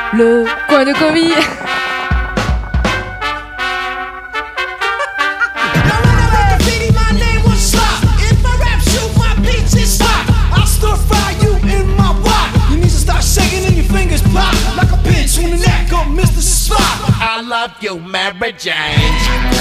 Le coin de Covid. I love you, Mary Jane.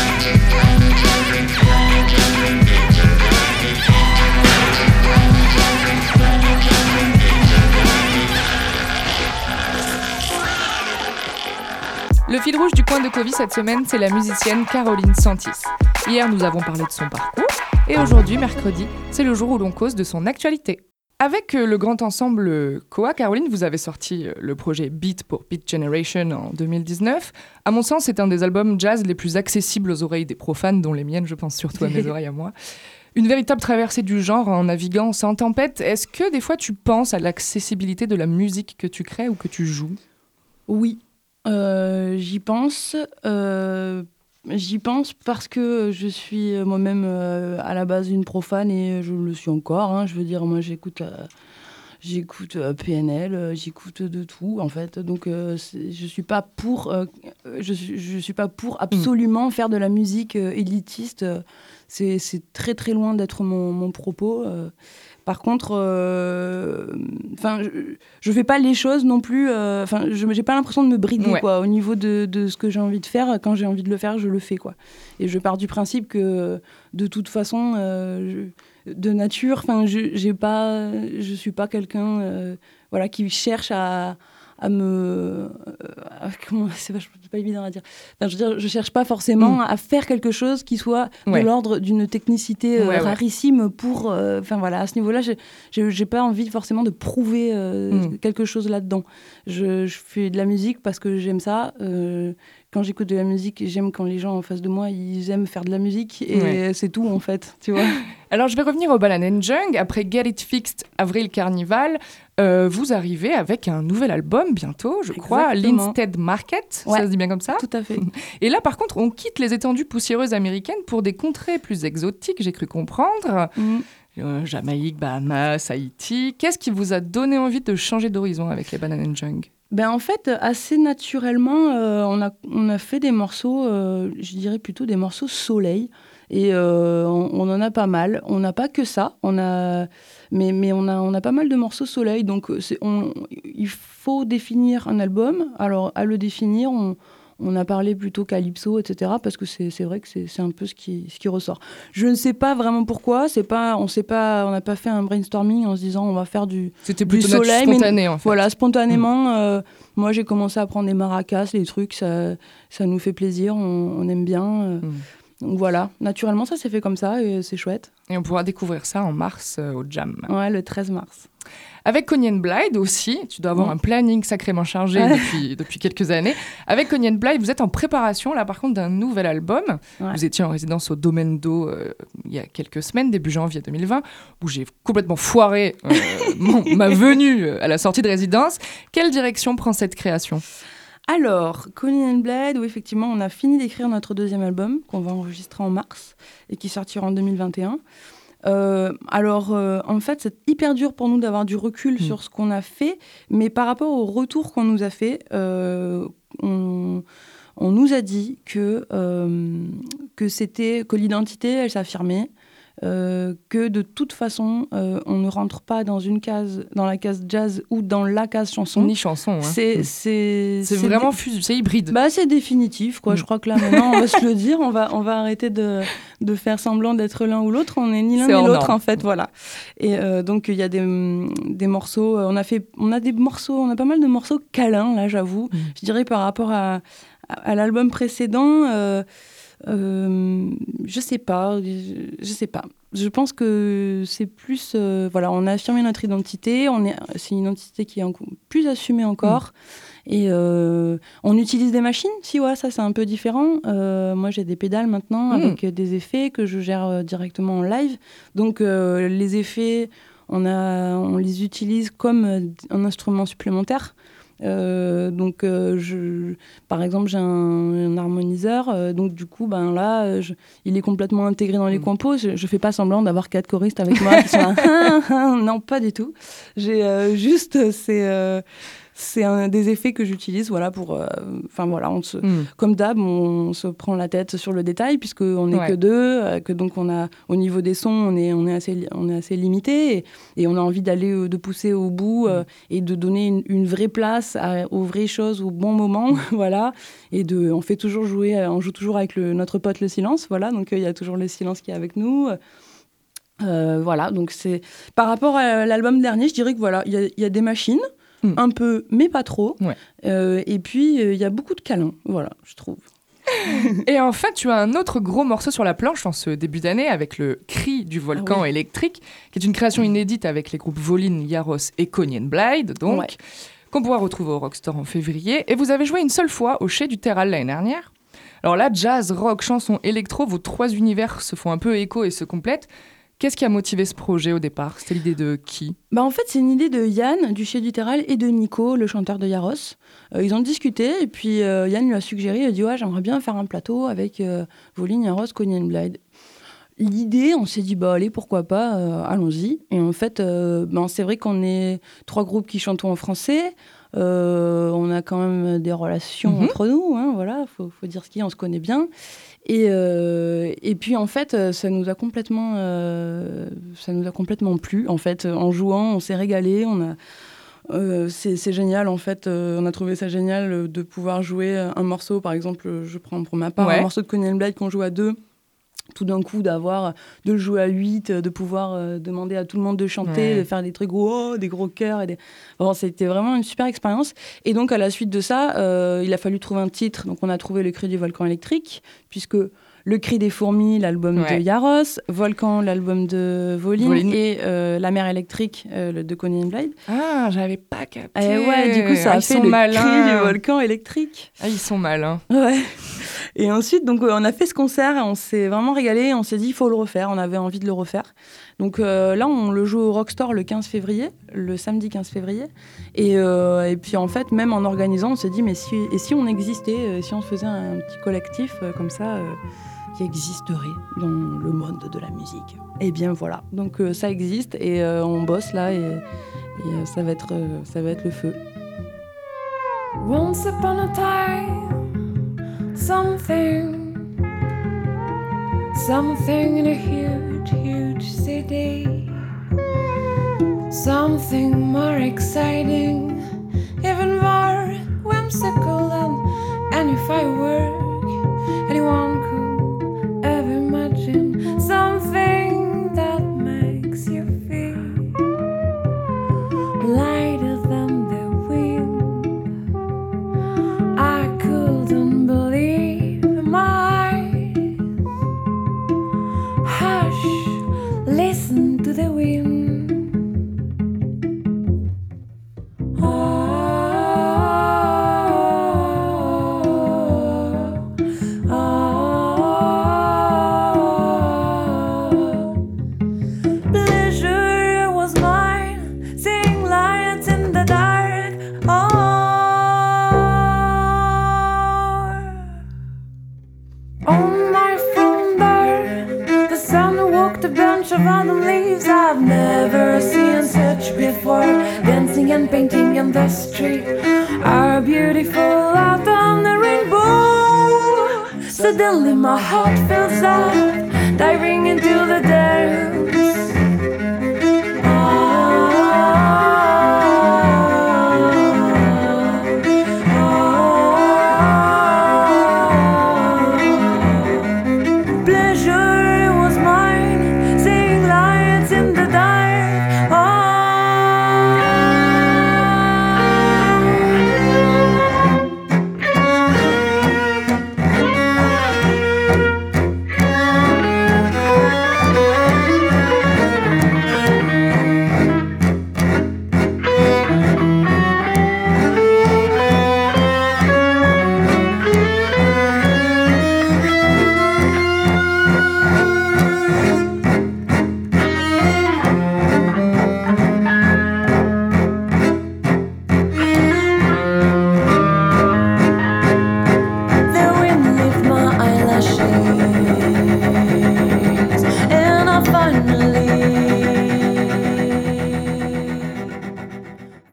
Le fil rouge du coin de Covid cette semaine, c'est la musicienne Caroline Santis. Hier, nous avons parlé de son parcours, et aujourd'hui, mercredi, c'est le jour où l'on cause de son actualité. Avec le grand ensemble Koa, Caroline, vous avez sorti le projet Beat pour Beat Generation en 2019. À mon sens, c'est un des albums jazz les plus accessibles aux oreilles des profanes, dont les miennes, je pense surtout à mes oreilles à moi. Une véritable traversée du genre en naviguant sans tempête. Est-ce que des fois tu penses à l'accessibilité de la musique que tu crées ou que tu joues ? Oui, j'y pense. J'y pense parce que je suis moi-même à la base une profane et je le suis encore. Hein. Je veux dire, moi j'écoute PNL, j'écoute de tout en fait. Donc je suis pas pour absolument faire de la musique élitiste. C'est très très loin d'être mon propos. Par contre, je fais pas les choses non plus. J'ai pas l'impression de me brider quoi, au niveau de ce que j'ai envie de faire. Quand j'ai envie de le faire, je le fais quoi. Et je pars du principe que de toute façon, de nature, je suis pas quelqu'un qui cherche à me c'est pas évident à dire. Enfin, je veux dire, je cherche pas forcément à faire quelque chose qui soit de l'ordre d'une technicité rarissime pour à ce niveau-là, j'ai pas envie forcément de prouver quelque chose là-dedans. Je fais de la musique parce que j'aime ça. Quand j'écoute de la musique, j'aime quand les gens en face de moi, ils aiment faire de la musique et c'est tout en fait, tu vois. Alors je vais revenir au Balanen Jung. Après Get It Fixed, Avril Carnival, vous arrivez avec un nouvel album bientôt, je crois, Linstead Market, ça se dit bien comme ça ? Tout à fait. Et là par contre, on quitte les étendues poussiéreuses américaines pour des contrées plus exotiques, j'ai cru comprendre. Jamaïque, Bahamas, Haïti. Qu'est-ce qui vous a donné envie de changer d'horizon avec les Balanen Jung ? En fait, assez naturellement, on a fait des morceaux, je dirais plutôt des morceaux soleil. Et on en a pas mal. On n'a pas que ça. Mais on a pas mal de morceaux soleil. Donc, il faut définir un album. Alors, à le définir, on a parlé plutôt calypso, etc. Parce que c'est vrai que c'est un peu ce qui ressort. Je ne sais pas vraiment pourquoi. On n'a pas fait un brainstorming en se disant on va faire du soleil. Spontané, en fait. Voilà, spontanément. Moi, j'ai commencé à prendre des maracas, les trucs. Ça nous fait plaisir. On aime bien. Donc voilà, naturellement, ça s'est fait comme ça et c'est chouette. Et on pourra découvrir ça en mars au Jam. Ouais, le 13 mars. Avec Coney and Blythe aussi, tu dois avoir un planning sacrément chargé depuis quelques années. Avec Coney and Blythe, vous êtes en préparation, là par contre, d'un nouvel album. Ouais. Vous étiez en résidence au Domaine d'Eau il y a quelques semaines, début janvier 2020, où j'ai complètement foiré ma venue à la sortie de résidence. Quelle direction prend cette création ? Alors, Coney and Blythe, où effectivement on a fini d'écrire notre deuxième album, qu'on va enregistrer en mars, et qui sortira en 2021. En fait, c'est hyper dur pour nous d'avoir du recul sur ce qu'on a fait, mais par rapport au retour qu'on nous a fait, on nous a dit que l'identité, elle s'affirmait, que de toute façon, on ne rentre pas dans la case jazz ou dans la case chanson. Ni chanson. Hein. C'est vraiment fusion, c'est hybride. C'est définitif, quoi. Je crois que là, maintenant, on va se le dire. On va arrêter de faire semblant d'être l'un ou l'autre. On n'est ni l'un ni l'autre, en fait. Voilà. Et donc, il y a des morceaux. On a pas mal de morceaux câlins, là, j'avoue. Je dirais par rapport à l'album précédent. Je sais pas. Je pense que c'est plus... on a affirmé notre identité. C'est une identité qui est plus assumée encore. Et on utilise des machines, ça c'est un peu différent. Moi j'ai des pédales maintenant avec des effets que je gère directement en live. Donc les effets, on les utilise comme un instrument supplémentaire. Par exemple, j'ai un harmoniseur, donc du coup, il est complètement intégré dans les compos. Je fais pas semblant d'avoir 4 choristes avec moi qui sont là. Non, pas du tout. J'ai juste c'est un des effets que j'utilise pour... comme d'hab, on se prend la tête sur le détail puisqu'on n'est que deux, que donc au niveau des sons, on est assez limité et on a envie de pousser au bout et de donner une vraie place aux vraies choses au bon moment, voilà. Et on joue toujours avec notre pote le silence, voilà. Donc il y a toujours le silence qui est avec nous. Voilà, donc c'est par rapport à l'album dernier, je dirais que voilà, il y a des machines. Un peu, mais pas trop. Ouais. Et puis, il y a beaucoup de câlins, voilà, je trouve. Et enfin, tu as un autre gros morceau sur la planche en ce début d'année avec le Cri du volcan électrique, qui est une création inédite avec les groupes Volin, Yaros et Coney & Blythe, donc, qu'on pourra retrouver au Rockstore en février. Et vous avez joué une seule fois au Chez du Terral l'année dernière. Alors là, jazz, rock, chanson, électro, vos trois univers se font un peu écho et se complètent. Qu'est-ce qui a motivé ce projet au départ ? C'était l'idée de qui ? En fait, c'est une idée de Yann, du Chez du Terral, et de Nico, le chanteur de Yaros. Ils ont discuté, et puis Yann lui a suggéré, il a dit « Ouais, j'aimerais bien faire un plateau avec Volin, Yaros, Coney & Blythe ». L'idée, on s'est dit « Allez, pourquoi pas, allons-y ». Et en fait, c'est vrai qu'on est 3 groupes qui chantons en français. On a quand même des relations entre nous, hein, voilà, faut dire ce qu'il y a, on se connaît bien. Et puis en fait, ça nous a complètement plu. En fait, en jouant, on s'est régalé. C'est génial en fait. On a trouvé ça génial de pouvoir jouer un morceau, par exemple, je prends pour ma part un morceau de Coney & Blythe qu'on joue à 2. Tout d'un coup, de le jouer à 8, de pouvoir demander à tout le monde de chanter, de faire des trucs des gros chœurs. Bon, c'était vraiment une super expérience. Et donc, à la suite de ça, il a fallu trouver un titre. Donc, on a trouvé Le Cri du volcan électrique, puisque Le Cri des fourmis, l'album de Yaros, Volcan, l'album de Volin. Et La mer électrique, de Coney & Blythe. Ah, j'avais pas capté. Et du coup, ça a fait Le Cri du volcan électrique. Ah, ils sont malins. Ouais. Et ensuite, donc, on a fait ce concert et on s'est vraiment régalé. On s'est dit, il faut le refaire. On avait envie de le refaire. Donc là, on le joue au Rockstore le 15 février, le samedi 15 février. Et puis, en fait, même en organisant, on s'est dit, mais si on existait, si on faisait un petit collectif comme ça, qui existerait dans le monde de la musique. Et bien, voilà. Donc, ça existe et on bosse là et ça va être le feu. Once upon a time, something in a huge, huge city. Something more exciting, even more whimsical than any firework anyone could ever imagine. Something that makes you feel lighter than the wind. I couldn't believe my eyes. Hush, listen to the wind. I've never seen such before. Dancing and painting on the street are beautiful out on the rainbow. Suddenly my heart fills up, diving into the dance.